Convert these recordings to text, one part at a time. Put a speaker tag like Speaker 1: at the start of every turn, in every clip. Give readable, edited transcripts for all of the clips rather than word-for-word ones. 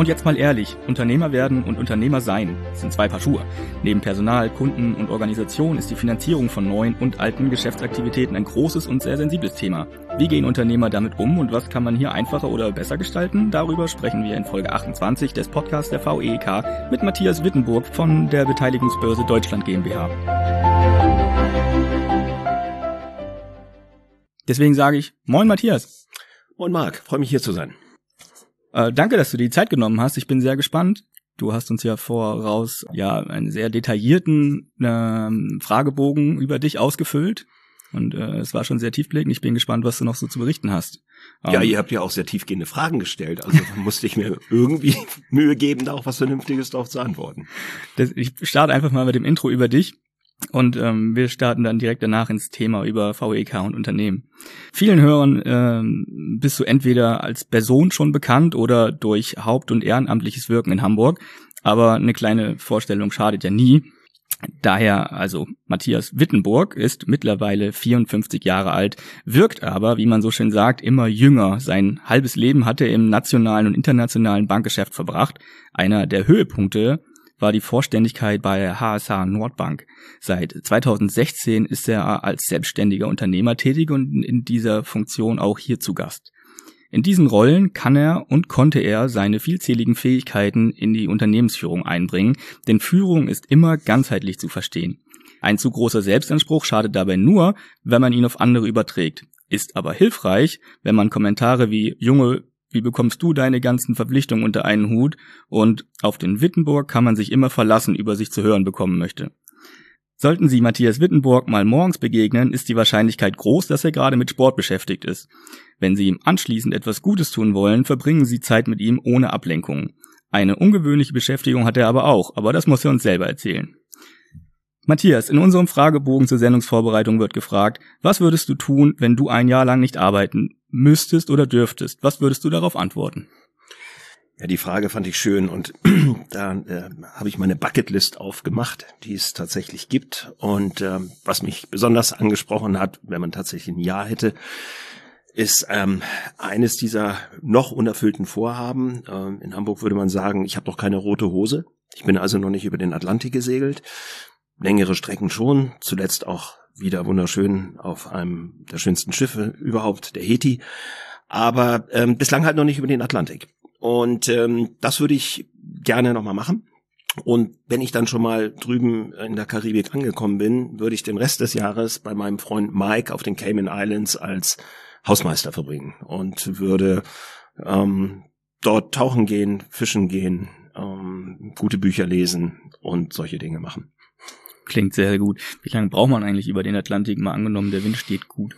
Speaker 1: Und jetzt mal ehrlich, Unternehmer werden und Unternehmer sein sind zwei Paar Schuhe. Neben Personal, Kunden und Organisation ist die Finanzierung von neuen und alten Geschäftsaktivitäten ein großes und sehr sensibles Thema. Wie gehen Unternehmer damit um und was kann man hier einfacher oder besser gestalten? Darüber sprechen wir in Folge 28 des Podcasts der VEK mit Matthias Wittenburg von der Beteiligungsbörse Deutschland GmbH. Deswegen sage ich, moin Matthias.
Speaker 2: Moin Marc, freue mich hier zu sein.
Speaker 1: Danke, dass du dir die Zeit genommen hast. Ich bin sehr gespannt. Du hast uns ja voraus einen sehr detaillierten Fragebogen über dich ausgefüllt. Und es war schon sehr tiefblickend. Ich bin gespannt, was du noch so zu berichten hast.
Speaker 2: Ja, ihr habt ja auch sehr tiefgehende Fragen gestellt. Also musste ich mir irgendwie Mühe geben, da auch was Vernünftiges drauf zu antworten.
Speaker 1: Ich starte einfach mal mit dem Intro über dich. Und wir starten dann direkt danach ins Thema über VEK und Unternehmen. Vielen Hörern bist du entweder als Person schon bekannt oder durch haupt- und ehrenamtliches Wirken in Hamburg. Aber eine kleine Vorstellung schadet ja nie. Daher, also Matthias Wittenburg ist mittlerweile 54 Jahre alt, wirkt aber, wie man so schön sagt, immer jünger. Sein halbes Leben hat er im nationalen und internationalen Bankgeschäft verbracht. Einer der Höhepunkte war die Vorständigkeit bei der HSH Nordbank. Seit 2016 ist er als selbstständiger Unternehmer tätig und in dieser Funktion auch hier zu Gast. In diesen Rollen kann er und konnte er seine vielzähligen Fähigkeiten in die Unternehmensführung einbringen, denn Führung ist immer ganzheitlich zu verstehen. Ein zu großer Selbstanspruch schadet dabei nur, wenn man ihn auf andere überträgt, ist aber hilfreich, wenn man Kommentare wie »Junge, wie bekommst du deine ganzen Verpflichtungen unter einen Hut?« und »Auf den Wittenburg kann man sich immer verlassen« über sich zu hören bekommen möchte. Sollten Sie Matthias Wittenburg mal morgens begegnen, ist die Wahrscheinlichkeit groß, dass er gerade mit Sport beschäftigt ist. Wenn Sie ihm anschließend etwas Gutes tun wollen, verbringen Sie Zeit mit ihm ohne Ablenkung. Eine ungewöhnliche Beschäftigung hat er aber auch, aber das muss er uns selber erzählen. Matthias, in unserem Fragebogen zur Sendungsvorbereitung wird gefragt, was würdest du tun, wenn du ein Jahr lang nicht arbeiten müsstest oder dürftest? Was würdest du darauf antworten?
Speaker 2: Ja, die Frage fand ich schön und da habe ich meine Bucketlist aufgemacht, die es tatsächlich gibt. Und was mich besonders angesprochen hat, wenn man tatsächlich ein Jahr hätte, ist eines dieser noch unerfüllten Vorhaben. In Hamburg würde man sagen, ich habe doch keine rote Hose. Ich bin also noch nicht über den Atlantik gesegelt. Längere Strecken schon, zuletzt auch wieder wunderschön auf einem der schönsten Schiffe überhaupt, der Heti, aber bislang halt noch nicht über den Atlantik. Und das würde ich gerne nochmal machen. Und wenn ich dann schon mal drüben in der Karibik angekommen bin, würde ich den Rest des Jahres bei meinem Freund Mike auf den Cayman Islands als Hausmeister verbringen und würde dort tauchen gehen, fischen gehen, gute Bücher lesen und solche Dinge machen.
Speaker 1: Klingt sehr gut. Wie lange braucht man eigentlich über den Atlantik, mal angenommen, der Wind steht gut?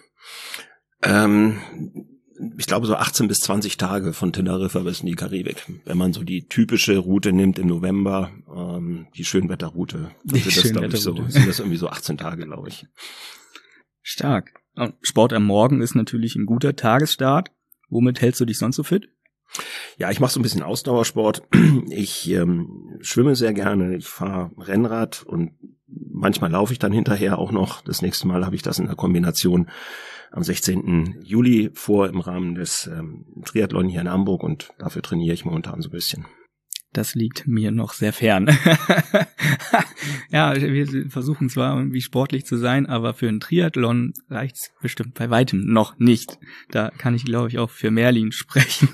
Speaker 2: Ich glaube so 18 bis 20 Tage von Teneriffa bis in die Karibik. Wenn man so die typische Route nimmt im November, die Schönwetterroute, sind das irgendwie so 18 Tage, glaube ich.
Speaker 1: Stark. Sport am Morgen ist natürlich ein guter Tagesstart. Womit hältst du dich sonst so fit?
Speaker 2: Ja, ich mache so ein bisschen Ausdauersport. Ich schwimme sehr gerne, ich fahre Rennrad und manchmal laufe ich dann hinterher auch noch. Das nächste Mal habe ich das in der Kombination am 16. Juli vor im Rahmen des Triathlon hier in Hamburg und dafür trainiere ich momentan so ein bisschen.
Speaker 1: Das liegt mir noch sehr fern. Ja, wir versuchen zwar irgendwie sportlich zu sein, aber für einen Triathlon reicht's bestimmt bei weitem noch nicht. Da kann ich, glaube ich, auch für Merlin sprechen.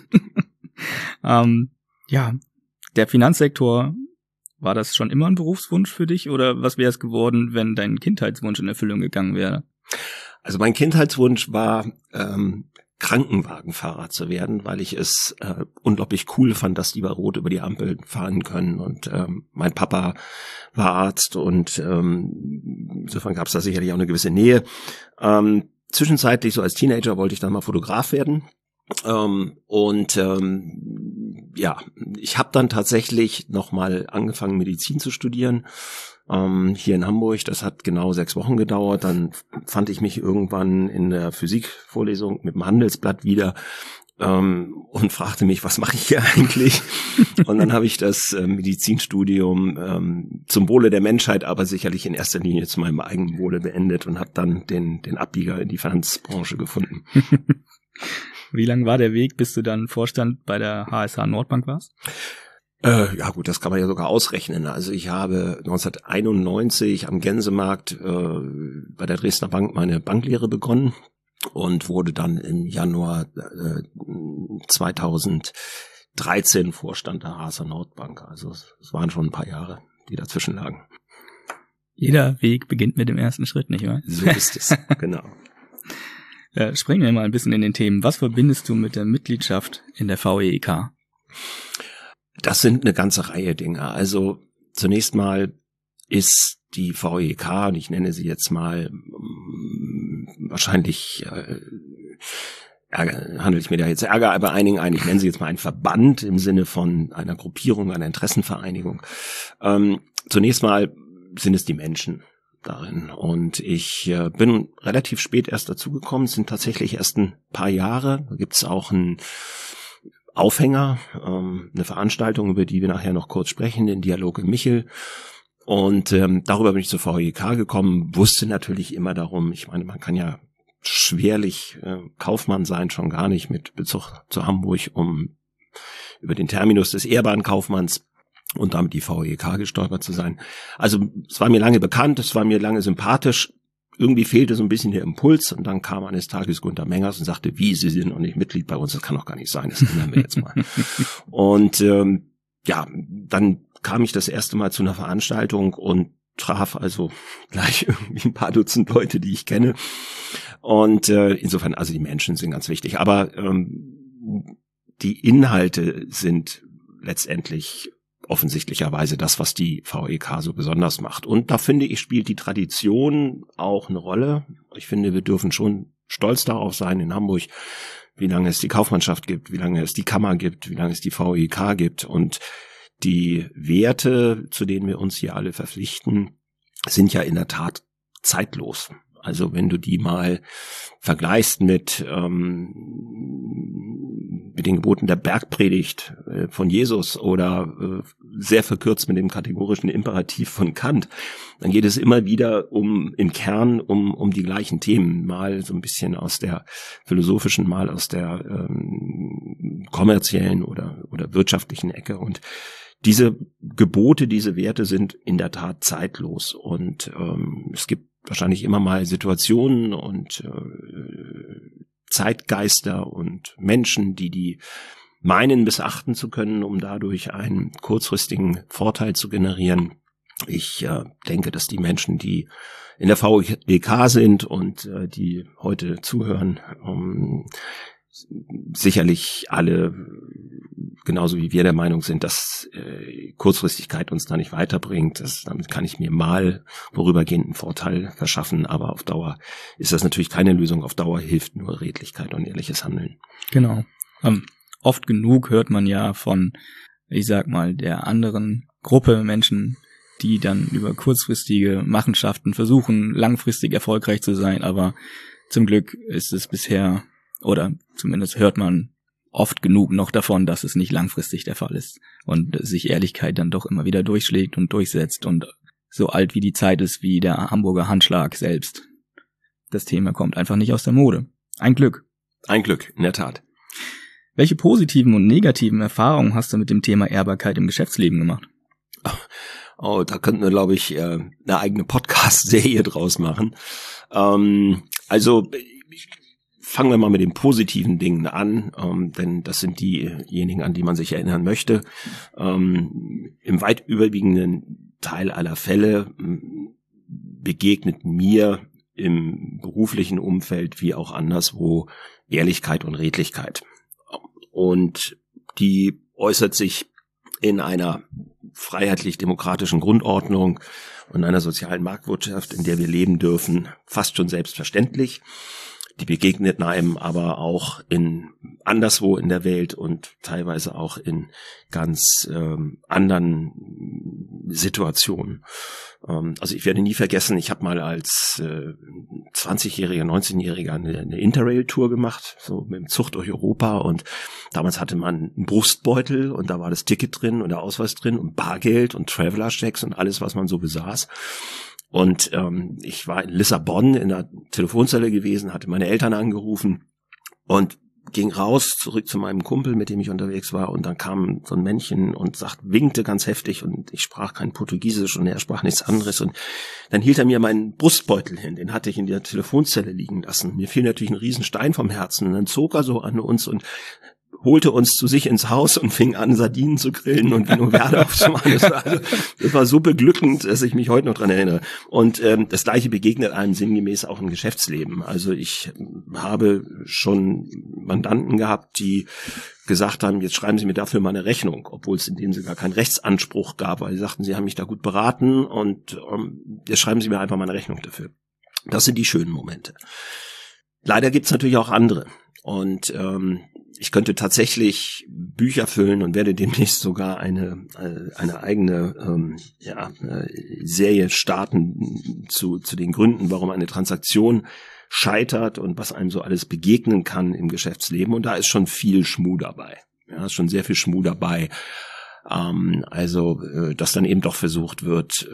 Speaker 1: Der Finanzsektor, war das schon immer ein Berufswunsch für dich oder was wäre es geworden, wenn dein Kindheitswunsch in Erfüllung gegangen wäre?
Speaker 2: Also mein Kindheitswunsch war, Krankenwagenfahrer zu werden, weil ich es unglaublich cool fand, dass die bei Rot über die Ampel fahren können. Und mein Papa war Arzt und insofern gab es da sicherlich auch eine gewisse Nähe. Zwischenzeitlich, so als Teenager, wollte ich dann mal Fotograf werden. Ich habe dann tatsächlich nochmal angefangen, Medizin zu studieren. Hier in Hamburg, das hat genau 6 Wochen gedauert, dann fand ich mich irgendwann in der Physikvorlesung mit dem Handelsblatt wieder und fragte mich, was mache ich hier eigentlich? Und dann habe ich das Medizinstudium zum Wohle der Menschheit, aber sicherlich in erster Linie zu meinem eigenen Wohle beendet und habe dann den Abbieger in die Finanzbranche gefunden.
Speaker 1: Wie lang war der Weg, bis du dann Vorstand bei der HSH Nordbank warst?
Speaker 2: Ja gut, das kann man ja sogar ausrechnen. Also ich habe 1991 am Gänsemarkt bei der Dresdner Bank meine Banklehre begonnen und wurde dann im Januar 2013 Vorstand der HSH Nordbank. Also es waren schon ein paar Jahre, die dazwischen lagen.
Speaker 1: Jeder Weg beginnt mit dem ersten Schritt, nicht wahr?
Speaker 2: So ist es, genau.
Speaker 1: Springen wir mal ein bisschen in den Themen. Was verbindest du mit der Mitgliedschaft in der VEK?
Speaker 2: Das sind eine ganze Reihe Dinge. Also zunächst mal ist die VEK, und ich nenne sie jetzt mal wahrscheinlich handle ich mir da jetzt Ärger bei einigen ein, ich nenne sie jetzt mal einen Verband im Sinne von einer Gruppierung, einer Interessenvereinigung. Zunächst mal sind es die Menschen darin. Und ich bin relativ spät erst dazugekommen, es sind tatsächlich erst ein paar Jahre. Da gibt es auch einen Aufhänger, eine Veranstaltung, über die wir nachher noch kurz sprechen, den Dialog in Michel. Und darüber bin ich zur VEK gekommen, wusste natürlich immer darum, ich meine, man kann ja schwerlich Kaufmann sein, schon gar nicht mit Bezug zu Hamburg, um über den Terminus des ehrbaren Kaufmanns und damit die VEK gestolpert zu sein. Also es war mir lange bekannt, es war mir lange sympathisch. Irgendwie fehlte so ein bisschen der Impuls und dann kam eines Tages Günter Mengers und sagte, wie, Sie sind noch nicht Mitglied bei uns, das kann doch gar nicht sein, das ändern wir jetzt mal. Und dann kam ich das erste Mal zu einer Veranstaltung und traf also gleich irgendwie ein paar Dutzend Leute, die ich kenne. Und insofern, also die Menschen sind ganz wichtig, aber die Inhalte sind letztendlich offensichtlicherweise das, was die VEK so besonders macht. Und da finde ich, spielt die Tradition auch eine Rolle. Ich finde, wir dürfen schon stolz darauf sein in Hamburg, wie lange es die Kaufmannschaft gibt, wie lange es die Kammer gibt, wie lange es die VEK gibt. Und die Werte, zu denen wir uns hier alle verpflichten, sind ja in der Tat zeitlos. Also wenn du die mal vergleichst mit den Geboten der Bergpredigt von Jesus oder sehr verkürzt mit dem kategorischen Imperativ von Kant, dann geht es immer wieder im Kern um die gleichen Themen. Mal so ein bisschen aus der philosophischen, mal aus der kommerziellen oder wirtschaftlichen Ecke. Und diese Gebote, diese Werte sind in der Tat zeitlos. Und es gibt wahrscheinlich immer mal Situationen und Zeitgeister und Menschen, die meinen, missachten zu können, um dadurch einen kurzfristigen Vorteil zu generieren. Ich denke, dass die Menschen, die in der VEK sind und die heute zuhören, sicherlich alle genauso wie wir der Meinung sind, dass Kurzfristigkeit uns da nicht weiterbringt. Damit kann ich mir mal vorübergehenden Vorteil verschaffen, aber auf Dauer ist das natürlich keine Lösung. Auf Dauer hilft nur Redlichkeit und ehrliches Handeln.
Speaker 1: Genau. Oft genug hört man ja von, ich sag mal, der anderen Gruppe Menschen, die dann über kurzfristige Machenschaften versuchen, langfristig erfolgreich zu sein, aber zum Glück ist es bisher, oder zumindest hört man oft genug noch davon, dass es nicht langfristig der Fall ist und sich Ehrlichkeit dann doch immer wieder durchschlägt und durchsetzt und so alt wie die Zeit ist wie der Hamburger Handschlag selbst. Das Thema kommt einfach nicht aus der Mode. Ein Glück.
Speaker 2: Ein Glück, in der Tat.
Speaker 1: Welche positiven und negativen Erfahrungen hast du mit dem Thema Ehrbarkeit im Geschäftsleben gemacht?
Speaker 2: Oh, da könnten wir, glaube ich, eine eigene Podcast-Serie draus machen. Also fangen wir mal mit den positiven Dingen an, denn das sind diejenigen, an die man sich erinnern möchte. Im weit überwiegenden Teil aller Fälle begegnet mir im beruflichen Umfeld wie auch anderswo Ehrlichkeit und Redlichkeit. Und die äußert sich in einer freiheitlich-demokratischen Grundordnung und einer sozialen Marktwirtschaft, in der wir leben dürfen, fast schon selbstverständlich. Die begegnet einem aber auch anderswo in der Welt und teilweise auch in ganz anderen Situationen. Also ich werde nie vergessen, ich habe mal als 20-Jähriger, 19-Jähriger eine Interrail-Tour gemacht, so mit dem Zug durch Europa, und damals hatte man einen Brustbeutel und da war das Ticket drin und der Ausweis drin und Bargeld und Traveler-Checks und alles, was man so besaß. Und ich war in Lissabon in der Telefonzelle gewesen, hatte meine Eltern angerufen und ging raus, zurück zu meinem Kumpel, mit dem ich unterwegs war, und dann kam so ein Männchen und winkte ganz heftig, und ich sprach kein Portugiesisch und er sprach nichts anderes, und dann hielt er mir meinen Brustbeutel hin, den hatte ich in der Telefonzelle liegen lassen. Mir fiel natürlich ein Riesenstein vom Herzen, und dann zog er so an uns und holte uns zu sich ins Haus und fing an, Sardinen zu grillen und Vino Verde aufzumachen. Das war so beglückend, dass ich mich heute noch dran erinnere. Und das Gleiche begegnet einem sinngemäß auch im Geschäftsleben. Also ich habe schon Mandanten gehabt, die gesagt haben, jetzt schreiben Sie mir dafür mal eine Rechnung, obwohl es in dem Sinne gar keinen Rechtsanspruch gab, weil sie sagten, Sie haben mich da gut beraten und jetzt schreiben Sie mir einfach mal eine Rechnung dafür. Das sind die schönen Momente. Leider gibt's natürlich auch andere. Und ich könnte tatsächlich Bücher füllen und werde demnächst sogar eine eigene Serie starten zu den Gründen, warum eine Transaktion scheitert und was einem so alles begegnen kann im Geschäftsleben. Und da ist schon viel Schmuh dabei. Ja, ist schon sehr viel Schmuh dabei. Dass dann eben doch versucht wird,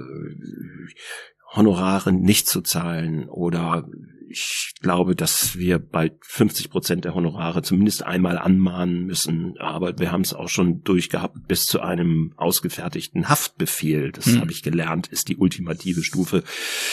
Speaker 2: Honorare nicht zu zahlen, oder ich glaube, dass wir bald 50% der Honorare zumindest einmal anmahnen müssen, aber wir haben es auch schon durchgehabt bis zu einem ausgefertigten Haftbefehl. Das habe ich gelernt, ist die ultimative Stufe,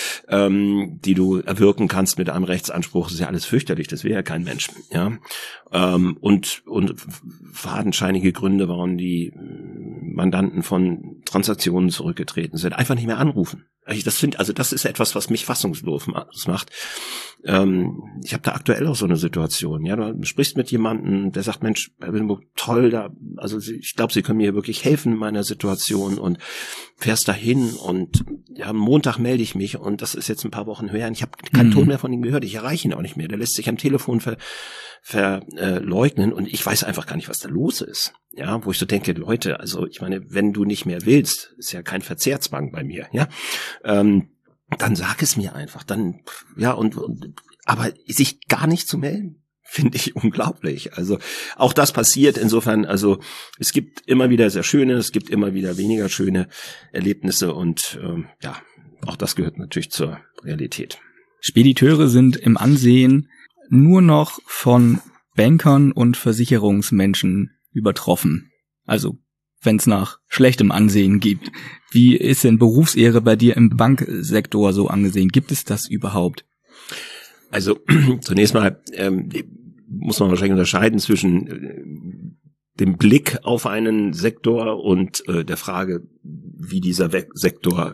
Speaker 2: die du erwirken kannst mit einem Rechtsanspruch. Das ist ja alles fürchterlich, das wäre ja kein Mensch. Ja, und fadenscheinige Gründe, warum die Mandanten von Transaktionen zurückgetreten sind, einfach nicht mehr anrufen. Das ist etwas, was mich fassungslos macht. Ich habe da aktuell auch so eine Situation. Ja, du sprichst mit jemandem, der sagt, Mensch, Herr Willenburg, toll, ich glaube, Sie können mir wirklich helfen in meiner Situation, und fährst dahin und ja, am Montag melde ich mich, und das ist jetzt ein paar Wochen her, und ich habe keinen Ton mehr von ihm gehört. Ich erreiche ihn auch nicht mehr. Der lässt sich am Telefon verleugnen, und ich weiß einfach gar nicht, was da los ist. Ja, wo ich so denke, Leute, also ich meine, wenn du nicht mehr willst, ist ja kein Verzehrzwang bei mir, ja, dann sag es mir einfach, dann, ja, aber sich gar nicht zu melden, finde ich unglaublich. Also auch das passiert insofern, also es gibt immer wieder sehr schöne, es gibt immer wieder weniger schöne Erlebnisse, und auch das gehört natürlich zur Realität.
Speaker 1: Spediteure sind im Ansehen nur noch von Bankern und Versicherungsmenschen übertroffen. Also, wenn es nach schlechtem Ansehen gibt. Wie ist denn Berufsehre bei dir im Banksektor so angesehen? Gibt es das überhaupt?
Speaker 2: Also, zunächst mal muss man wahrscheinlich unterscheiden zwischen dem Blick auf einen Sektor und der Frage, wie dieser Sektor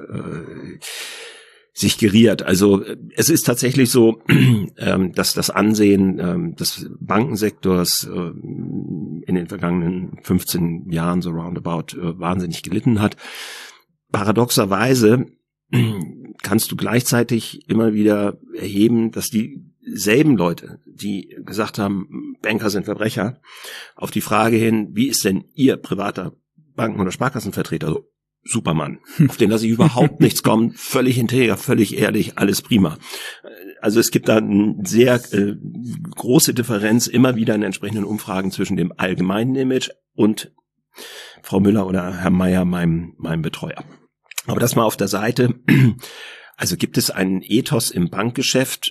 Speaker 2: sich geriert. Also es ist tatsächlich so, dass das Ansehen des Bankensektors in den vergangenen 15 Jahren so roundabout wahnsinnig gelitten hat. Paradoxerweise kannst du gleichzeitig immer wieder erheben, dass dieselben Leute, die gesagt haben, Banker sind Verbrecher, auf die Frage hin, wie ist denn Ihr privater Banken- oder Sparkassenvertreter so? Supermann, auf den lasse ich überhaupt nichts kommen, völlig integer, völlig ehrlich, alles prima. Also es gibt da eine sehr große Differenz immer wieder in entsprechenden Umfragen zwischen dem allgemeinen Image und Frau Müller oder Herr Meier, meinem Betreuer. Aber das mal auf der Seite. Also gibt es einen Ethos im Bankgeschäft?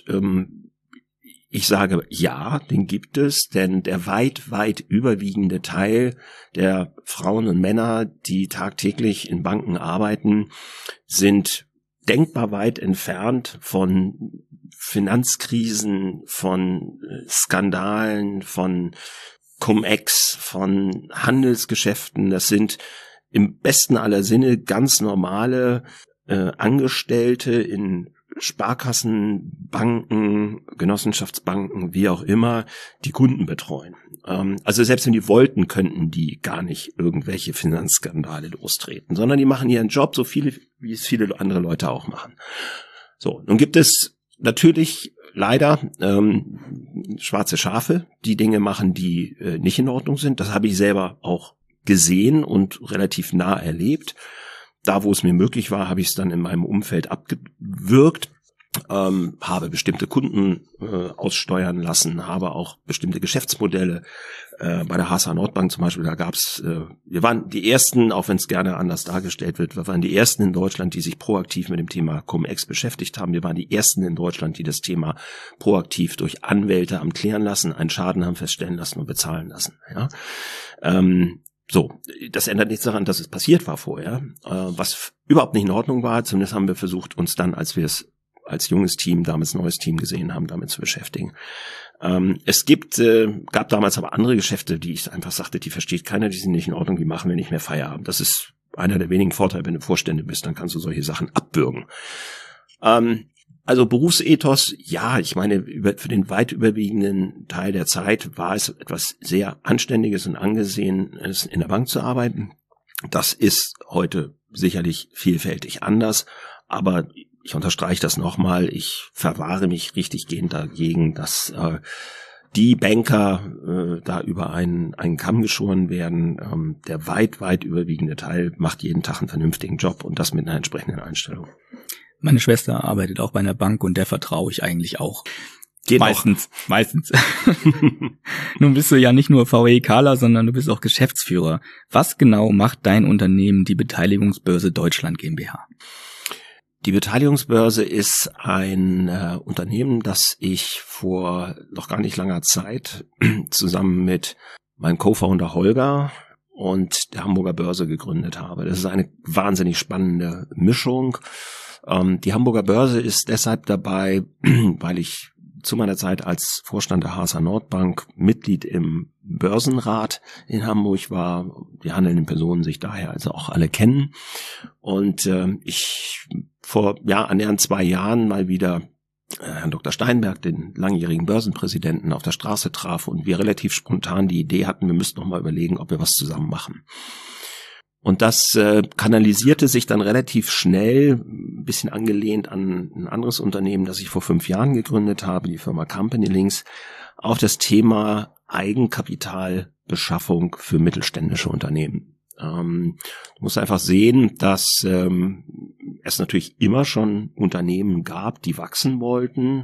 Speaker 2: Ich sage ja, den gibt es, denn der weit überwiegende Teil der Frauen und Männer, die tagtäglich in Banken arbeiten, sind denkbar weit entfernt von Finanzkrisen, von Skandalen, von Cum-Ex, von Handelsgeschäften. Das sind im besten aller Sinne ganz normale Angestellte in Sparkassen, Banken, Genossenschaftsbanken, wie auch immer, die Kunden betreuen. Also selbst wenn die wollten, könnten die gar nicht irgendwelche Finanzskandale lostreten, sondern die machen ihren Job so viele, wie es viele andere Leute auch machen. So, nun gibt es natürlich leider schwarze Schafe, die Dinge machen, die nicht in Ordnung sind. Das habe ich selber auch gesehen und relativ nah erlebt. Da, wo es mir möglich war, habe ich es dann in meinem Umfeld abgewürgt. habe bestimmte Kunden aussteuern lassen, habe auch bestimmte Geschäftsmodelle. Bei der HSH Nordbank zum Beispiel, da gab's, wir waren die ersten, auch wenn es gerne anders dargestellt wird, wir waren die ersten in Deutschland, die sich proaktiv mit dem Thema Cum-Ex beschäftigt haben. Wir waren die ersten in Deutschland, die das Thema proaktiv durch Anwälte haben klären lassen, einen Schaden haben feststellen lassen und bezahlen lassen. Ja. So, das ändert nichts daran, dass es passiert war vorher, was überhaupt nicht in Ordnung war. Zumindest haben wir versucht, uns dann, als wir es als junges Team, damals neues Team gesehen haben, damit zu beschäftigen. Es gab damals aber andere Geschäfte, die ich einfach sagte, die versteht keiner, die sind nicht in Ordnung, die machen wir nicht mehr Feierabend. Das ist einer der wenigen Vorteile, wenn du Vorstände bist, dann kannst du solche Sachen abbürgen. Also Berufsethos, ja, ich meine, für den weit überwiegenden Teil der Zeit war es etwas sehr Anständiges und Angesehenes, in der Bank zu arbeiten. Das ist heute sicherlich vielfältig anders, aber ich unterstreiche das nochmal, ich verwahre mich richtig gehend dagegen, dass die Banker da über einen Kamm geschoren werden. Der weit überwiegende Teil macht jeden Tag einen vernünftigen Job und das mit einer entsprechenden Einstellung.
Speaker 1: Meine Schwester arbeitet auch bei einer Bank und der vertraue ich eigentlich auch.
Speaker 2: Geht
Speaker 1: meistens. Nun bist du ja nicht nur VEKler, sondern du bist auch Geschäftsführer. Was genau macht dein Unternehmen, die Beteiligungsbörse Deutschland GmbH?
Speaker 2: Die Beteiligungsbörse ist ein Unternehmen, das ich vor noch gar nicht langer Zeit zusammen mit meinem Co-Founder Holger und der Hamburger Börse gegründet habe. Das ist eine wahnsinnig spannende Mischung. Die Hamburger Börse ist deshalb dabei, weil ich zu meiner Zeit als Vorstand der HSH Nordbank Mitglied im Börsenrat in Hamburg war. Die handelnden Personen sich daher also auch alle kennen. Und ich vor annähernd 2 Jahren mal wieder Herrn Dr. Steinberg, den langjährigen Börsenpräsidenten, auf der Straße traf und wir relativ spontan die Idee hatten, wir müssten noch mal überlegen, ob wir was zusammen machen. Und das kanalisierte sich dann relativ schnell, ein bisschen angelehnt an ein anderes Unternehmen, das ich vor 5 Jahren gegründet habe, die Firma Company Links, auf das Thema Eigenkapitalbeschaffung für mittelständische Unternehmen. Du musst einfach sehen, dass es natürlich immer schon Unternehmen gab, die wachsen wollten,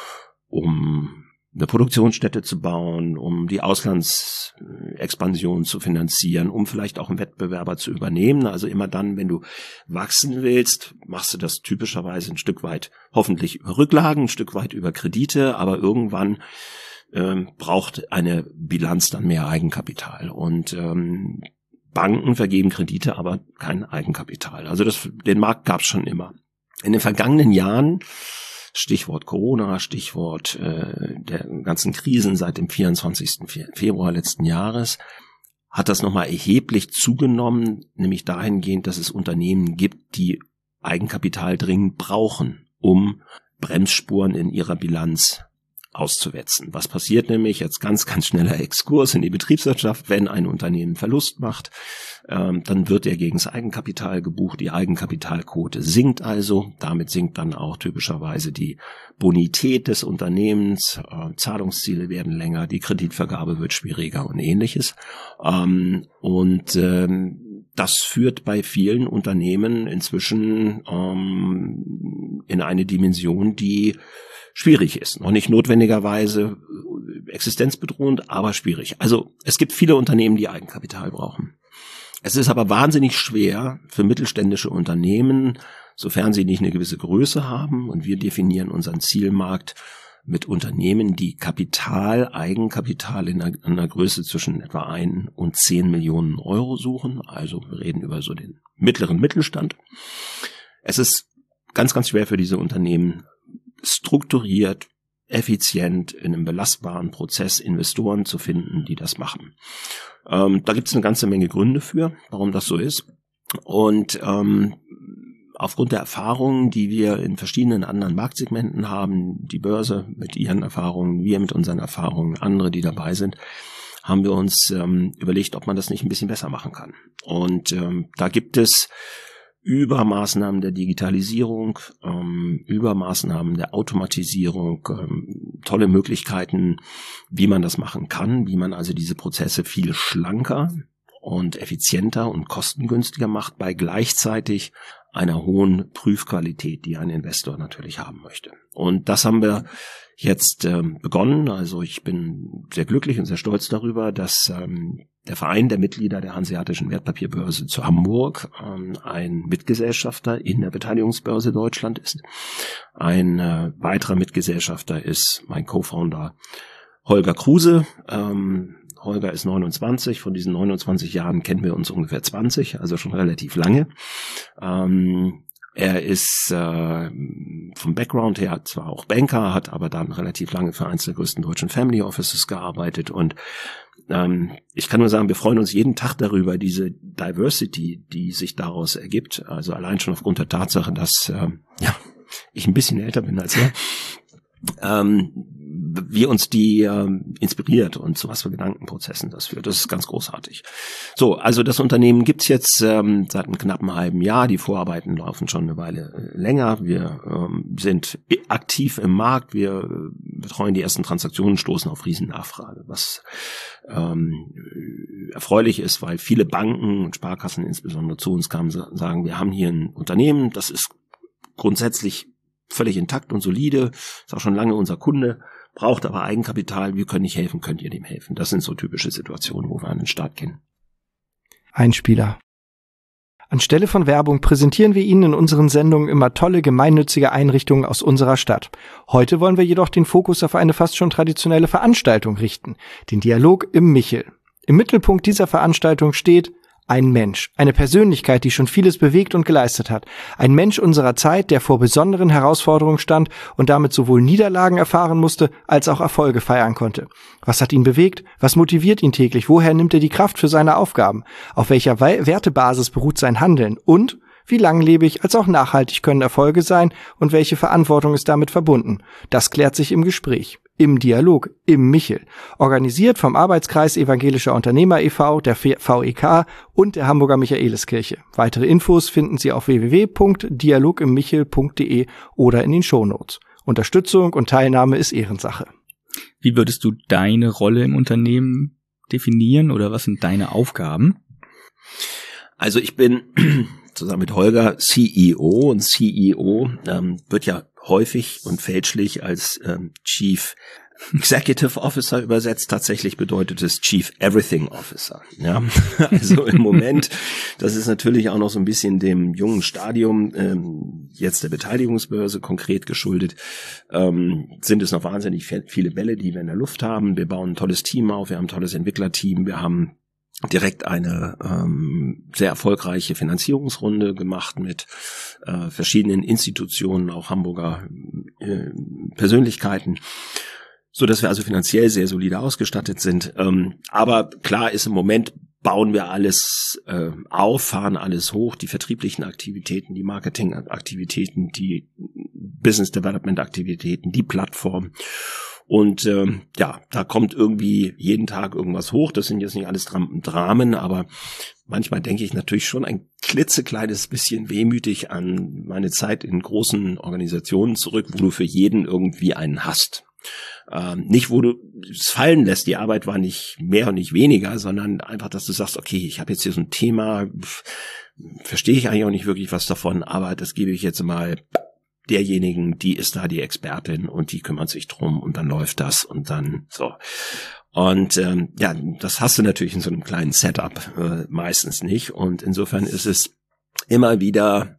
Speaker 2: um eine Produktionsstätte zu bauen, um die Auslandsexpansion zu finanzieren, um vielleicht auch einen Wettbewerber zu übernehmen. Also immer dann, wenn du wachsen willst, machst du das typischerweise ein Stück weit hoffentlich über Rücklagen, ein Stück weit über Kredite, aber irgendwann braucht eine Bilanz dann mehr Eigenkapital. Und Banken vergeben Kredite, aber kein Eigenkapital. Also den Markt gab es schon immer. In den vergangenen Jahren, Stichwort Corona, Stichwort der ganzen Krisen seit dem 24. Februar letzten Jahres, hat das nochmal erheblich zugenommen, nämlich dahingehend, dass es Unternehmen gibt, die Eigenkapital dringend brauchen, um Bremsspuren in ihrer Bilanz auszuwetzen. Was passiert nämlich, jetzt ganz schneller Exkurs in die Betriebswirtschaft, wenn ein Unternehmen Verlust macht, dann wird er gegen das Eigenkapital gebucht, die Eigenkapitalquote sinkt also, damit sinkt dann auch typischerweise die Bonität des Unternehmens, Zahlungsziele werden länger, die Kreditvergabe wird schwieriger und ähnliches. Das führt bei vielen Unternehmen inzwischen in eine Dimension, die schwierig ist. Noch nicht notwendigerweise existenzbedrohend, aber schwierig. Also es gibt viele Unternehmen, die Eigenkapital brauchen. Es ist aber wahnsinnig schwer für mittelständische Unternehmen, sofern sie nicht eine gewisse Größe haben, und wir definieren unseren Zielmarkt mit Unternehmen, die Eigenkapital in einer Größe zwischen etwa 1 und 10 Millionen Euro suchen. Also wir reden über so den mittleren Mittelstand. Es ist ganz schwer für diese Unternehmen, strukturiert, effizient in einem belastbaren Prozess Investoren zu finden, die das machen. Da gibt es eine ganze Menge Gründe für, warum das so ist. Und aufgrund der Erfahrungen, die wir in verschiedenen anderen Marktsegmenten haben, die Börse mit ihren Erfahrungen, wir mit unseren Erfahrungen, andere, die dabei sind, haben wir uns überlegt, ob man das nicht ein bisschen besser machen kann. Und da gibt es über Maßnahmen der Digitalisierung, über Maßnahmen der Automatisierung, tolle Möglichkeiten, wie man das machen kann, wie man also diese Prozesse viel schlanker und effizienter und kostengünstiger macht, bei gleichzeitig einer hohen Prüfqualität, die ein Investor natürlich haben möchte. Und das haben wir jetzt begonnen. Also ich bin sehr glücklich und sehr stolz darüber, dass der Verein der Mitglieder der Hanseatischen Wertpapierbörse zu Hamburg ein Mitgesellschafter in der Beteiligungsbörse Deutschland ist. Ein weiterer Mitgesellschafter ist mein Co-Founder Holger Kruse. Holger ist 29, von diesen 29 Jahren kennen wir uns ungefähr 20, also schon relativ lange. Er ist vom Background her zwar auch Banker, hat aber dann relativ lange für eins der größten deutschen Family Offices gearbeitet und ich kann nur sagen, wir freuen uns jeden Tag darüber, diese Diversity, die sich daraus ergibt. Also allein schon aufgrund der Tatsache, dass ich ein bisschen älter bin als er. Wie uns die inspiriert und zu was für Gedankenprozessen das führt. Das ist ganz großartig. So, also das Unternehmen gibt's jetzt seit einem knappen halben Jahr. Die Vorarbeiten laufen schon eine Weile länger. Wir sind aktiv im Markt. Wir betreuen die ersten Transaktionen, stoßen auf Riesennachfrage, was erfreulich ist, weil viele Banken und Sparkassen insbesondere zu uns kamen und sagen, wir haben hier ein Unternehmen, das ist grundsätzlich völlig intakt und solide, ist auch schon lange unser Kunde, braucht aber Eigenkapital, wir können nicht helfen, könnt ihr dem helfen? Das sind so typische Situationen, wo wir an den Start gehen.
Speaker 3: Einspieler. Anstelle von Werbung präsentieren wir Ihnen in unseren Sendungen immer tolle gemeinnützige Einrichtungen aus unserer Stadt. Heute wollen wir jedoch den Fokus auf eine fast schon traditionelle Veranstaltung richten, den Dialog im Michel. Im Mittelpunkt dieser Veranstaltung steht ein Mensch, eine Persönlichkeit, die schon vieles bewegt und geleistet hat. Ein Mensch unserer Zeit, der vor besonderen Herausforderungen stand und damit sowohl Niederlagen erfahren musste, als auch Erfolge feiern konnte. Was hat ihn bewegt? Was motiviert ihn täglich? Woher nimmt er die Kraft für seine Aufgaben? Auf welcher Wertebasis beruht sein Handeln? Und wie langlebig als auch nachhaltig können Erfolge sein und welche Verantwortung ist damit verbunden? Das klärt sich im Gespräch, im Dialog, im Michel. Organisiert vom Arbeitskreis Evangelischer Unternehmer e.V., der VEK und der Hamburger Michaeliskirche. Weitere Infos finden Sie auf www.dialogimmichel.de oder in den Shownotes. Unterstützung und Teilnahme ist Ehrensache.
Speaker 1: Wie würdest du deine Rolle im Unternehmen definieren oder was sind deine Aufgaben?
Speaker 2: Also ich bin zusammen mit Holger CEO und CEO wird ja häufig und fälschlich als Chief Executive Officer übersetzt. Tatsächlich bedeutet es Chief Everything Officer. Ja, also im Moment, das ist natürlich auch noch so ein bisschen dem jungen Stadium jetzt der Beteiligungsbörse konkret geschuldet, sind es noch wahnsinnig viele Bälle, die wir in der Luft haben. Wir bauen ein tolles Team auf, wir haben ein tolles Entwicklerteam, wir haben direkt eine sehr erfolgreiche Finanzierungsrunde gemacht mit verschiedenen Institutionen, auch Hamburger Persönlichkeiten, so dass wir also finanziell sehr solide ausgestattet sind. Aber klar ist, im Moment bauen wir alles auf, fahren alles hoch, die vertrieblichen Aktivitäten, die Marketingaktivitäten, die Business Development Aktivitäten, die Plattform. Und da kommt irgendwie jeden Tag irgendwas hoch. Das sind jetzt nicht alles Dramen, aber manchmal denke ich natürlich schon ein klitzekleines bisschen wehmütig an meine Zeit in großen Organisationen zurück, wo du für jeden irgendwie einen hast. Nicht, wo du es fallen lässt, die Arbeit war nicht mehr und nicht weniger, sondern einfach, dass du sagst, okay, ich habe jetzt hier so ein Thema, verstehe ich eigentlich auch nicht wirklich was davon, aber das gebe ich jetzt mal derjenigen, die ist da die Expertin und die kümmert sich drum und dann läuft das und dann so. Und das hast du natürlich in so einem kleinen Setup meistens nicht und insofern ist es immer wieder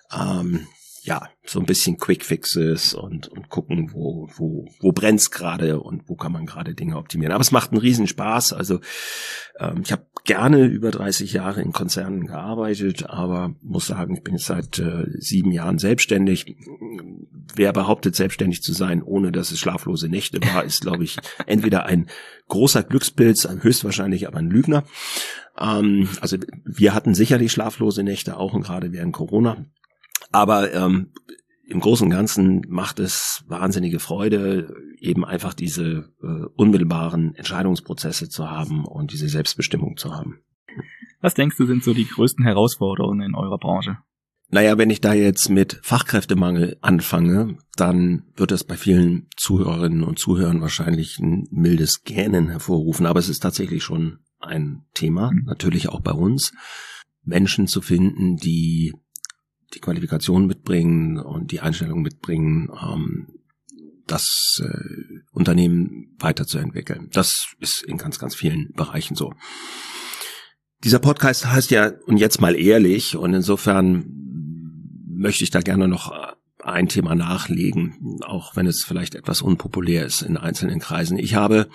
Speaker 2: so ein bisschen Quick Fixes und gucken, wo brennt's gerade und wo kann man gerade Dinge optimieren. Aber es macht einen riesen Spaß. Also ich habe gerne über 30 Jahre in Konzernen gearbeitet, aber muss sagen, ich bin jetzt seit 7 Jahren selbstständig. Wer behauptet, selbstständig zu sein, ohne dass es schlaflose Nächte war, ist, glaube ich, entweder ein großer Glückspilz, höchstwahrscheinlich aber ein Lügner. Also wir hatten sicherlich schlaflose Nächte, auch und gerade während Corona. Aber im Großen und Ganzen macht es wahnsinnige Freude, eben einfach diese unmittelbaren Entscheidungsprozesse zu haben und diese Selbstbestimmung zu haben.
Speaker 1: Was denkst du, sind so die größten Herausforderungen in eurer Branche?
Speaker 2: Naja, wenn ich da jetzt mit Fachkräftemangel anfange, dann wird das bei vielen Zuhörerinnen und Zuhörern wahrscheinlich ein mildes Gähnen hervorrufen. Aber es ist tatsächlich schon ein Thema, natürlich auch bei uns, Menschen zu finden, die die Qualifikation mitbringen und die Einstellung mitbringen, das Unternehmen weiterzuentwickeln. Das ist in ganz, ganz vielen Bereichen so. Dieser Podcast heißt ja, und jetzt mal ehrlich, und insofern möchte ich da gerne noch ein Thema nachlegen, auch wenn es vielleicht etwas unpopulär ist in einzelnen Kreisen. Ich habe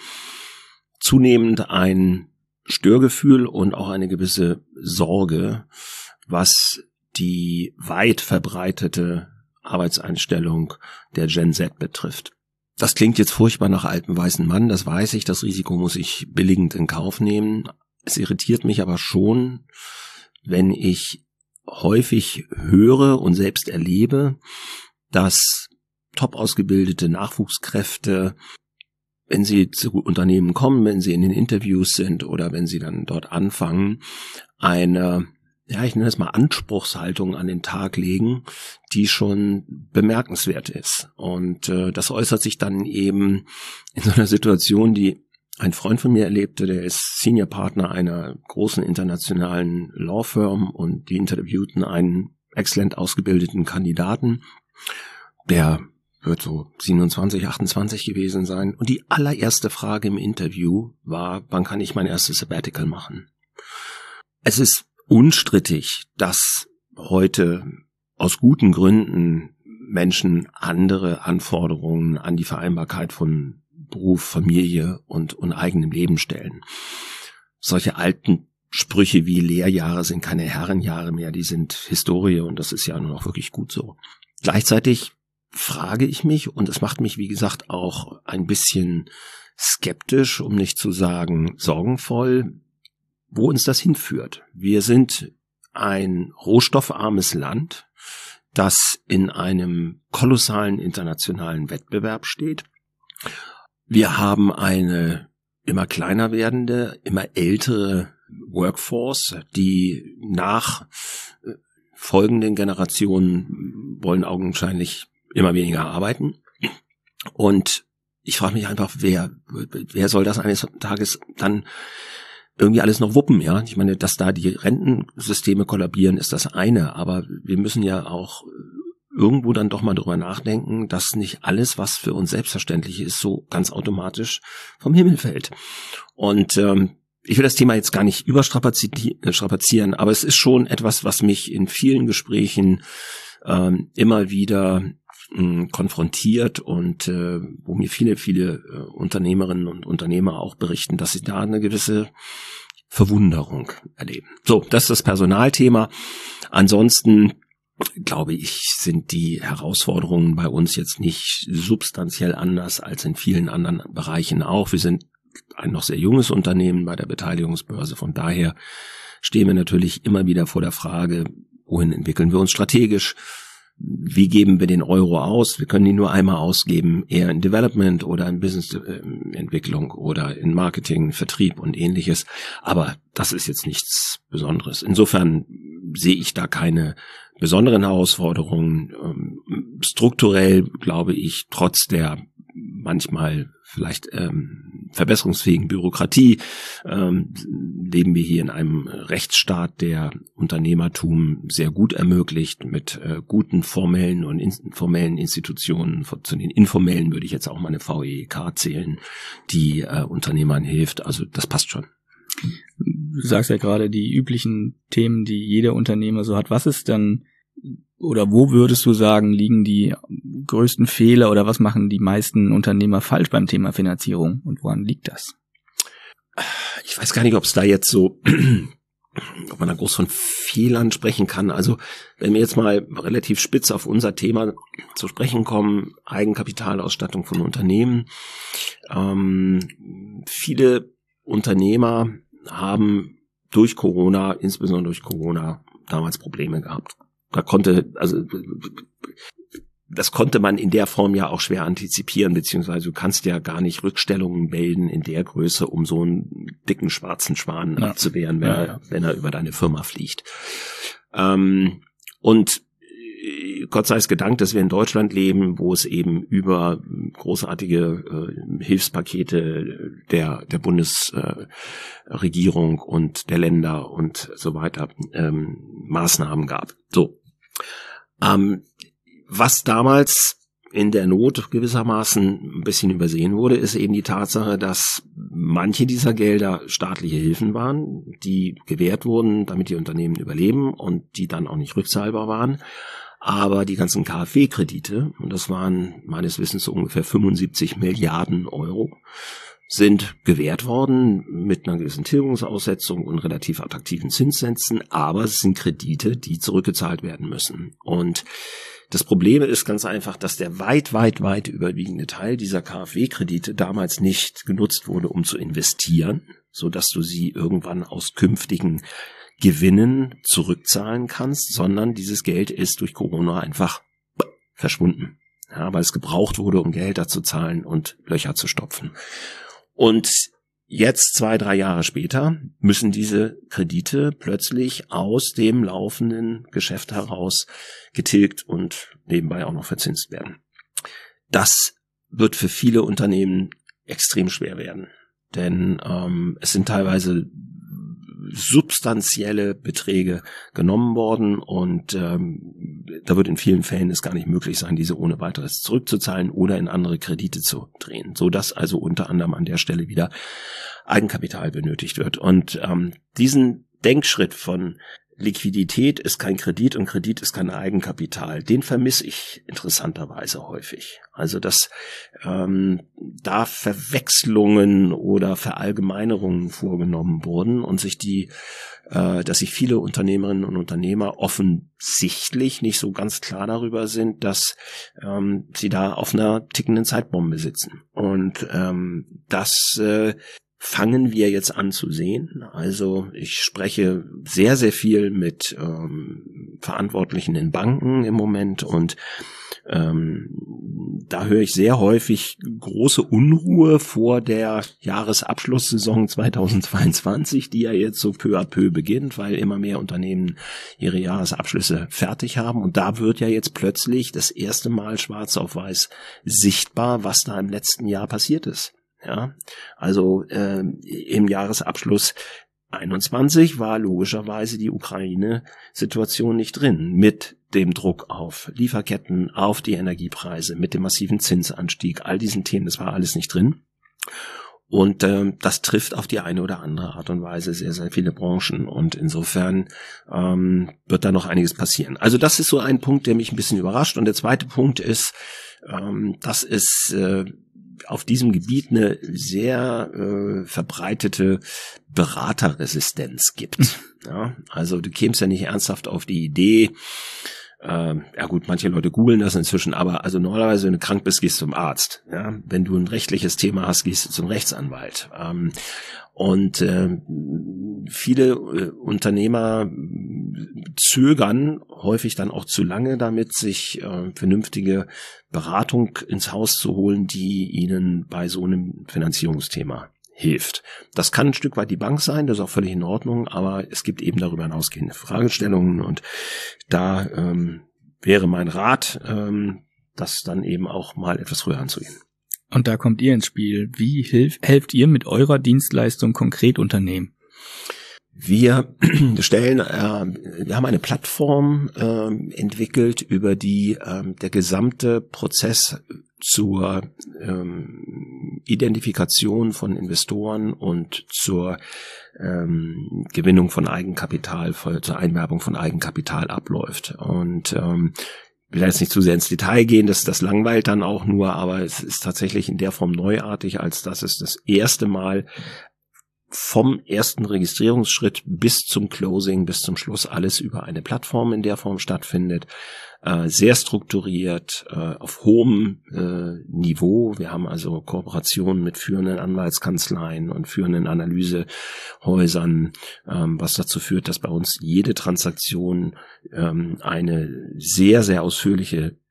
Speaker 2: zunehmend ein Störgefühl und auch eine gewisse Sorge, was die weit verbreitete Arbeitseinstellung der Gen Z betrifft. Das klingt jetzt furchtbar nach altem weißen Mann, das weiß ich, das Risiko muss ich billigend in Kauf nehmen. Es irritiert mich aber schon, wenn ich häufig höre und selbst erlebe, dass top ausgebildete Nachwuchskräfte, wenn sie zu Unternehmen kommen, wenn sie in den Interviews sind oder wenn sie dann dort anfangen, eine, ja, ich nenne es mal Anspruchshaltung an den Tag legen, die schon bemerkenswert ist. Und das äußert sich dann eben in so einer Situation, die ein Freund von mir erlebte, der ist Senior Partner einer großen internationalen Law Firm und die interviewten einen exzellent ausgebildeten Kandidaten, der wird so 27, 28 gewesen sein. Und die allererste Frage im Interview war, wann kann ich mein erstes Sabbatical machen? Es ist unstrittig, dass heute aus guten Gründen Menschen andere Anforderungen an die Vereinbarkeit von Beruf, Familie und eigenem Leben stellen. Solche alten Sprüche wie Lehrjahre sind keine Herrenjahre mehr, die sind Historie und das ist ja nur noch wirklich gut so. Gleichzeitig frage ich mich, und es macht mich, wie gesagt, auch ein bisschen skeptisch, um nicht zu sagen sorgenvoll, wo uns das hinführt. Wir sind ein rohstoffarmes Land, das in einem kolossalen internationalen Wettbewerb steht. Wir haben eine immer kleiner werdende, immer ältere Workforce, die nach folgenden Generationen wollen augenscheinlich immer weniger arbeiten. Und ich frage mich einfach, wer soll das eines Tages dann irgendwie alles noch wuppen, ja? Ich meine, dass da die Rentensysteme kollabieren, ist das eine, aber wir müssen ja auch irgendwo dann doch mal drüber nachdenken, dass nicht alles, was für uns selbstverständlich ist, so ganz automatisch vom Himmel fällt. Und ich will das Thema jetzt gar nicht überstrapazieren, aber es ist schon etwas, was mich in vielen Gesprächen immer wieder konfrontiert und wo mir viele Unternehmerinnen und Unternehmer auch berichten, dass sie da eine gewisse Verwunderung erleben. So, das ist das Personalthema. Ansonsten glaube ich, sind die Herausforderungen bei uns jetzt nicht substanziell anders als in vielen anderen Bereichen auch. Wir sind ein noch sehr junges Unternehmen bei der Beteiligungsbörse. Von daher stehen wir natürlich immer wieder vor der Frage, wohin entwickeln wir uns strategisch? Wie geben wir den Euro aus? Wir können ihn nur einmal ausgeben, eher in Development oder in Business-Entwicklung oder in Marketing, Vertrieb und ähnliches. Aber das ist jetzt nichts Besonderes. Insofern sehe ich da keine besonderen Herausforderungen. Strukturell glaube ich, trotz der manchmal vielleicht verbesserungsfähigen Bürokratie leben wir hier in einem Rechtsstaat, der Unternehmertum sehr gut ermöglicht, mit guten formellen und informellen Institutionen. Zu den informellen würde ich jetzt auch mal eine VEK zählen, die Unternehmern hilft. Also das passt schon.
Speaker 1: Du sagst ja gerade die üblichen Themen, die jeder Unternehmer so hat. Was ist dann, oder wo würdest du sagen, liegen die größten Fehler oder was machen die meisten Unternehmer falsch beim Thema Finanzierung und woran liegt das?
Speaker 2: Ich weiß gar nicht, ob es da jetzt so, ob man da groß von Fehlern sprechen kann. Also wenn wir jetzt mal relativ spitz auf unser Thema zu sprechen kommen, Eigenkapitalausstattung von Unternehmen. Viele Unternehmer haben durch Corona, insbesondere durch Corona, damals Probleme gehabt. Das konnte man in der Form ja auch schwer antizipieren, beziehungsweise du kannst ja gar nicht Rückstellungen bilden in der Größe, um so einen dicken schwarzen Schwan abzuwehren, wenn er über deine Firma fliegt. Und Gott sei es gedankt, dass wir in Deutschland leben, wo es eben über großartige Hilfspakete der Bundesregierung und der Länder und so weiter Maßnahmen gab. So, was damals in der Not gewissermaßen ein bisschen übersehen wurde, ist eben die Tatsache, dass manche dieser Gelder staatliche Hilfen waren, die gewährt wurden, damit die Unternehmen überleben und die dann auch nicht rückzahlbar waren. Aber die ganzen KfW-Kredite, und das waren meines Wissens so ungefähr 75 Milliarden Euro, sind gewährt worden mit einer gewissen Tilgungsaussetzung und relativ attraktiven Zinssätzen, aber es sind Kredite, die zurückgezahlt werden müssen. Und das Problem ist ganz einfach, dass der weit überwiegende Teil dieser KfW-Kredite damals nicht genutzt wurde, um zu investieren, so dass du sie irgendwann aus künftigen Gewinnen zurückzahlen kannst, sondern dieses Geld ist durch Corona einfach verschwunden. Ja, weil es gebraucht wurde, um Gehälter zu zahlen und Löcher zu stopfen. Und jetzt 2-3 Jahre später müssen diese Kredite plötzlich aus dem laufenden Geschäft heraus getilgt und nebenbei auch noch verzinst werden. Das wird für viele Unternehmen extrem schwer werden, denn es sind teilweise substanzielle Beträge genommen worden und da wird in vielen Fällen es gar nicht möglich sein, diese ohne weiteres zurückzuzahlen oder in andere Kredite zu drehen, so dass also unter anderem an der Stelle wieder Eigenkapital benötigt wird. Und diesen Denkschritt von Liquidität ist kein Kredit und Kredit ist kein Eigenkapital, den vermisse ich interessanterweise häufig. Also dass da Verwechslungen oder Verallgemeinerungen vorgenommen wurden und dass sich viele Unternehmerinnen und Unternehmer offensichtlich nicht so ganz klar darüber sind, dass sie da auf einer tickenden Zeitbombe sitzen. Und das fangen wir jetzt an zu sehen. Also ich spreche sehr, sehr viel mit Verantwortlichen in Banken im Moment und da höre ich sehr häufig große Unruhe vor der Jahresabschlusssaison 2022, die ja jetzt so peu à peu beginnt, weil immer mehr Unternehmen ihre Jahresabschlüsse fertig haben. Und da wird ja jetzt plötzlich das erste Mal schwarz auf weiß sichtbar, was da im letzten Jahr passiert ist. Ja, also im Jahresabschluss 21 war logischerweise die Ukraine-Situation nicht drin, mit dem Druck auf Lieferketten, auf die Energiepreise, mit dem massiven Zinsanstieg, all diesen Themen, das war alles nicht drin. Und das trifft auf die eine oder andere Art und Weise sehr, sehr viele Branchen. Und insofern wird da noch einiges passieren. Also das ist so ein Punkt, der mich ein bisschen überrascht. Und der zweite Punkt ist, dass es auf diesem Gebiet eine sehr verbreitete Beraterresistenz gibt. Ja, also du kämst ja nicht ernsthaft auf die Idee, ja gut, manche Leute googeln das inzwischen, aber also normalerweise, wenn du krank bist, gehst du zum Arzt. Ja, wenn du ein rechtliches Thema hast, gehst du zum Rechtsanwalt. Und viele Unternehmer zögern häufig dann auch zu lange damit, sich vernünftige Beratung ins Haus zu holen, die ihnen bei so einem Finanzierungsthema hilft. Das kann ein Stück weit die Bank sein, das ist auch völlig in Ordnung, aber es gibt eben darüber hinausgehende Fragestellungen und da wäre mein Rat, das dann eben auch mal etwas früher anzugehen.
Speaker 1: Und da kommt ihr ins Spiel. Wie helft ihr mit eurer Dienstleistung konkret Unternehmen?
Speaker 2: Wir haben eine Plattform entwickelt, über die der gesamte Prozess zur Identifikation von Investoren und zur Gewinnung von Eigenkapital, zur Einwerbung von Eigenkapital abläuft. Und ich will jetzt nicht zu sehr ins Detail gehen, das langweilt dann auch nur, aber es ist tatsächlich in der Form neuartig, als dass es das erste Mal vom ersten Registrierungsschritt bis zum Closing, bis zum Schluss alles über eine Plattform in der Form stattfindet. Sehr strukturiert, auf hohem Niveau. Wir haben also Kooperationen mit führenden Anwaltskanzleien und führenden Analysehäusern, was dazu führt, dass bei uns jede Transaktion eine sehr, sehr ausführliche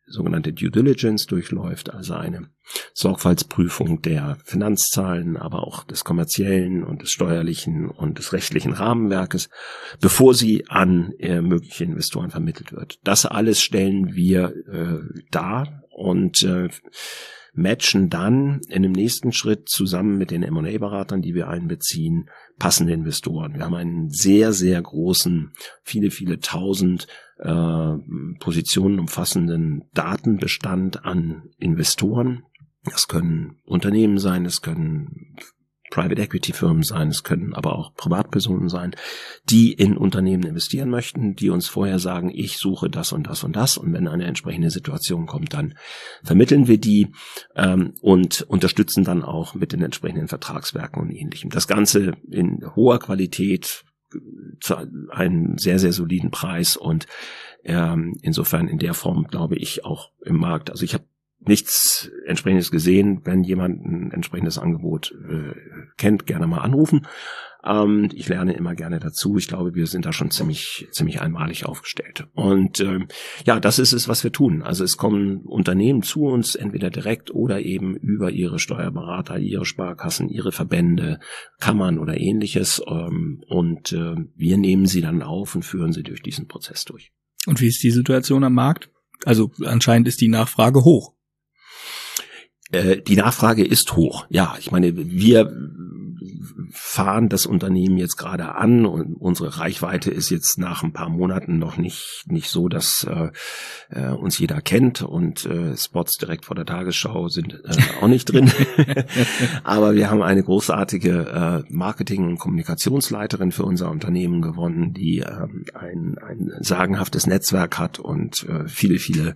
Speaker 2: sogenannte Due Diligence durchläuft, also eine Sorgfaltsprüfung der Finanzzahlen, aber auch des kommerziellen und des steuerlichen und des rechtlichen Rahmenwerkes, bevor sie an mögliche Investoren vermittelt wird. Das alles stellen wir dar und matchen dann in dem nächsten Schritt zusammen mit den M&A-Beratern, die wir einbeziehen, passende Investoren. Wir haben einen sehr, sehr großen, viele tausend Positionen umfassenden Datenbestand an Investoren. Das können Unternehmen sein, es können Private Equity Firmen sein, es können aber auch Privatpersonen sein, die in Unternehmen investieren möchten, die uns vorher sagen, ich suche das und das und das, und wenn eine entsprechende Situation kommt, dann vermitteln wir die und unterstützen dann auch mit den entsprechenden Vertragswerken und Ähnlichem. Das Ganze in hoher Qualität zu einem sehr, sehr soliden Preis und insofern in der Form, glaube ich, auch im Markt. Also ich habe nichts Entsprechendes gesehen. Wenn jemand ein entsprechendes Angebot kennt, gerne mal anrufen. Ich lerne immer gerne dazu. Ich glaube, wir sind da schon ziemlich einmalig aufgestellt. Und das ist es, was wir tun. Also es kommen Unternehmen zu uns, entweder direkt oder eben über ihre Steuerberater, ihre Sparkassen, ihre Verbände, Kammern oder Ähnliches. Und wir nehmen sie dann auf und führen sie durch diesen Prozess durch.
Speaker 1: Und wie ist die Situation am Markt? Also anscheinend ist die Nachfrage hoch.
Speaker 2: Die Nachfrage ist hoch. Ja, ich meine, wir fahren das Unternehmen jetzt gerade an und unsere Reichweite ist jetzt nach ein paar Monaten noch nicht so, dass uns jeder kennt und Spots direkt vor der Tagesschau sind auch nicht drin. Aber wir haben eine großartige Marketing- und Kommunikationsleiterin für unser Unternehmen gewonnen, die ein sagenhaftes Netzwerk hat und viele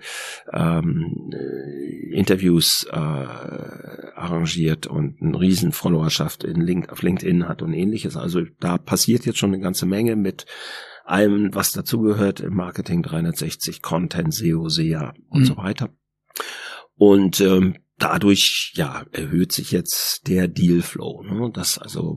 Speaker 2: Interviews arrangiert und eine riesen Followerschaft auf LinkedIn hat und Ähnliches. Also da passiert jetzt schon eine ganze Menge mit allem, was dazugehört im Marketing 360, Content, SEO, SEA und so weiter. Und dadurch erhöht sich jetzt der Dealflow, ne? Dass also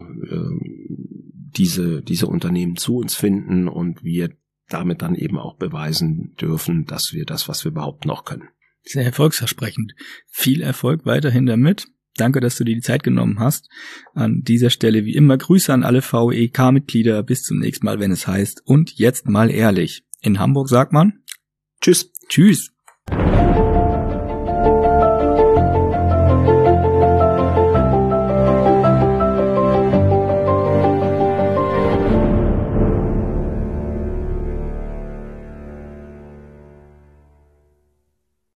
Speaker 2: diese Unternehmen zu uns finden und wir damit dann eben auch beweisen dürfen, dass wir das, was wir behaupten, auch können.
Speaker 1: Sehr erfolgsversprechend. Viel Erfolg weiterhin damit. Danke, dass du dir die Zeit genommen hast. An dieser Stelle wie immer Grüße an alle VEK-Mitglieder. Bis zum nächsten Mal, wenn es heißt, und jetzt mal ehrlich. In Hamburg sagt man
Speaker 2: Tschüss.
Speaker 1: Tschüss.